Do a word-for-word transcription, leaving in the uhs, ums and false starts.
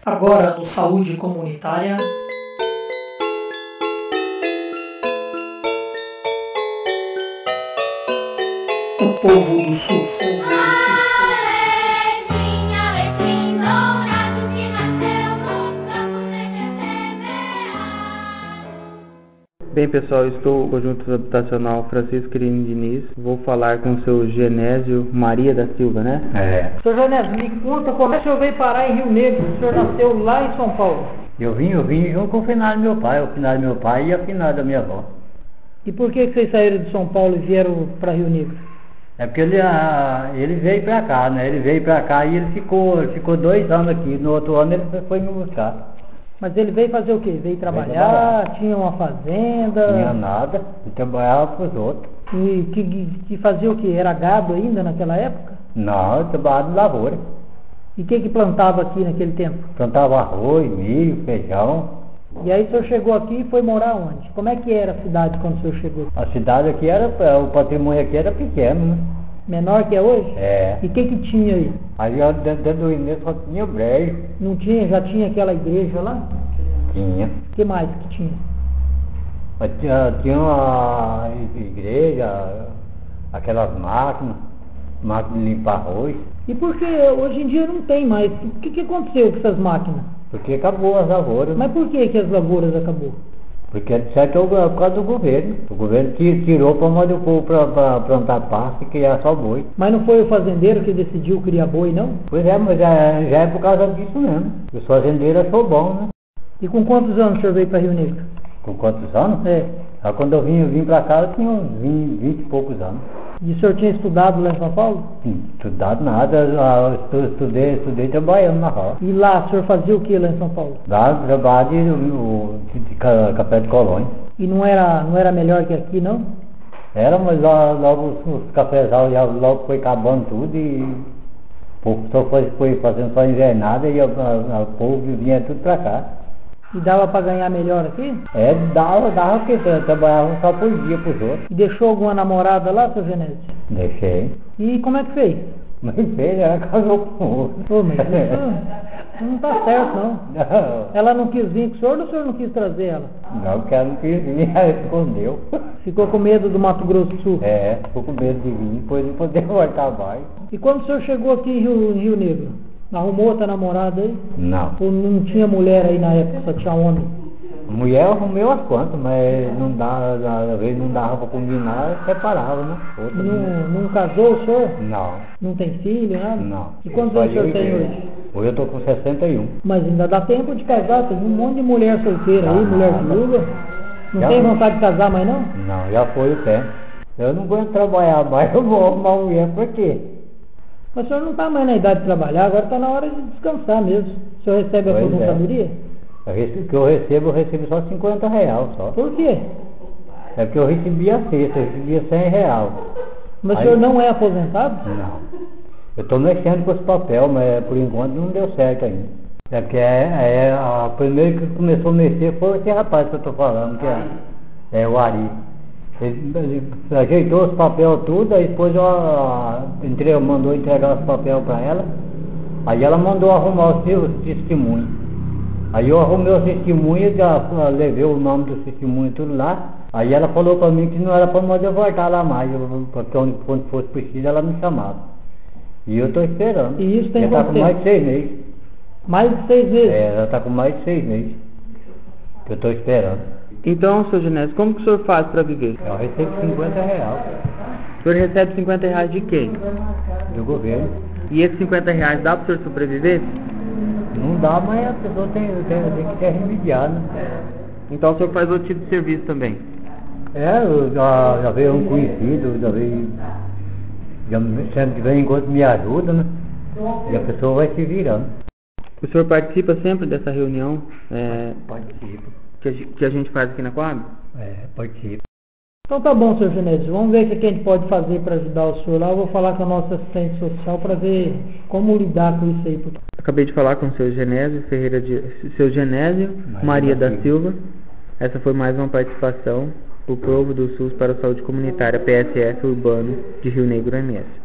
Agora do Saúde Comunitária. O povo do Sul. Bem, pessoal, eu estou no Conjunto Habitacional Francisco Quirino Diniz. Vou falar com o seu Genésio Maria da Silva, né? É. Senhor Genésio, me conta como é que o senhor veio parar em Rio Negro? O senhor nasceu lá em São Paulo. Eu vim, eu vim junto com o finado do meu pai, o finado do meu pai e a finada da minha avó. E por que, que vocês saíram de São Paulo e vieram para Rio Negro? É porque ele, ah, ele veio pra cá, né? Ele veio pra cá e ele ficou, ele ficou dois anos aqui. No outro ano ele foi me buscar. Mas ele veio fazer o quê? Veio trabalhar, Veio trabalhar. Tinha uma fazenda? Não tinha nada, ele trabalhava pros outros. E que, que fazia o quê? Era gado ainda naquela época? Não, ele trabalhava de lavoura. E o que que plantava aqui naquele tempo? Plantava arroz, milho, feijão. E aí o senhor chegou aqui e foi morar onde? Como é que era a cidade quando o senhor chegou? A cidade aqui era, o patrimônio aqui era pequeno, né? Menor que é hoje? É. E o que que tinha aí? Aí ó, dentro, dentro do Inês só tinha brejo. Não tinha? Já tinha aquela igreja lá? Tinha. O que mais que tinha? Mas tinha, tinha uma igreja, aquelas máquinas, máquinas de limpar arroz. E por que hoje em dia não tem mais? O que que aconteceu com essas máquinas? Porque acabou as lavouras. Mas por que que as lavouras acabou? Porque de certo é por causa do governo. O governo tirou para mandar o povo para plantar pasto e criar só boi. Mas não foi o fazendeiro que decidiu criar boi, não? Pois é, mas já, já é por causa disso mesmo. Os fazendeiros achou bom, né? E com quantos anos o senhor veio para Rio Negro? Com quantos anos? É. Ah, quando eu vim, eu vim para cá, eu tinha uns vinte, vinte e poucos anos. E o senhor tinha estudado lá em São Paulo? Hum, Estudado nada, eu estudei, estudei trabalhando na roça. E lá o senhor fazia o que lá em São Paulo? Lá trabalho de, de, de café de colônia. E não era, não era melhor que aqui, não? Era, mas lá, logo os, os cafezal já logo foi acabando tudo e o povo só foi, foi fazendo só invernada e o povo vinha tudo pra cá. E dava para ganhar melhor aqui? É, dava, dava porque trabalhava só por dia pros outros. E deixou alguma namorada lá, seu Genésio? Deixei. E como é que fez? Mas fez, ela casou com outro. Pô, mas isso não tá certo, não. Não. Ela não quis vir com o senhor ou o senhor não quis trazer ela? Não, porque ela não quis vir, ela escondeu. Ficou com medo do Mato Grosso do Sul? É, ficou com medo de vir, depois não poder voltar mais. E quando o senhor chegou aqui em Rio, em Rio Negro, arrumou outra namorada aí? Não. Ou não tinha mulher aí na época, só tinha homem? Mulher eu arrumei umas quantas, mas não dava, às vezes não dava pra combinar, separava, né? Outra Não, não casou o senhor? Não. Não tem filho, nada? Não. E quantos Só anos o senhor eu e tem ele. hoje? Hoje eu tô com sessenta e um. Mas ainda dá tempo de casar, tem um monte de mulher solteira aí, Dá mulher nada. viúva. Não Já tem não. vontade de casar mais não? Não, já foi o tempo. Eu não aguento trabalhar mais, eu vou arrumar uma mulher, por quê? Mas o senhor não está mais na idade de trabalhar, agora está na hora de descansar mesmo. O senhor recebe a Pois é. aposentadoria? O que eu recebo, eu recebo só cinquenta reais só. Por quê? É porque eu recebia a sexta, eu recebia cem reais. Mas Aí- o senhor não é aposentado? Não. Eu estou mexendo com esse papel, mas por enquanto não deu certo ainda. É porque é, é, a primeira que começou a mexer foi esse rapaz que eu estou falando, que é, é o Ari. Ele, ele ajeitou os papéis tudo, aí depois eu, a, entre, mandou entregar os papéis para ela, aí ela mandou arrumar os, seus testemunhos. Aí eu arrumei os testemunhos, já ah, levei o nome dos testemunhos tudo lá, aí ela falou para mim que não era para nós eu voltar lá mais, eu, porque onde, onde fosse preciso ela me chamava. E eu estou esperando. E isso tem já está quanto com mais tempo? de seis meses. Mais de seis meses? É, ela está com mais de seis meses. Que eu estou esperando. Então, seu Genésio, como que o senhor faz para viver? Eu recebo cinquenta reais O senhor recebe cinquenta reais de quem? do governo. E esses cinquenta reais dá para o senhor sobreviver? Não dá, mas a pessoa tem, tem, tem que ser remediada. Então o senhor faz outro tipo de serviço também? É, eu já, já veio um conhecido, já veio. Já, sempre de vez em quando me ajuda, né? E a pessoa vai se virando. O senhor participa sempre dessa reunião é, Participa. que, a, gen- que a gente faz aqui na Coab? É, participa. Então tá bom, senhor Genésio. Vamos ver o que a gente pode fazer para ajudar o senhor lá. Eu vou falar com a nossa assistente social para ver como lidar com isso aí. Porque... Acabei de falar com o seu Genésio Ferreira de... seu Genésio Maria Maria da da Silva. Essa foi mais uma participação do Povo do SUS para a Saúde Comunitária P S F Urbano de Rio Negro M S.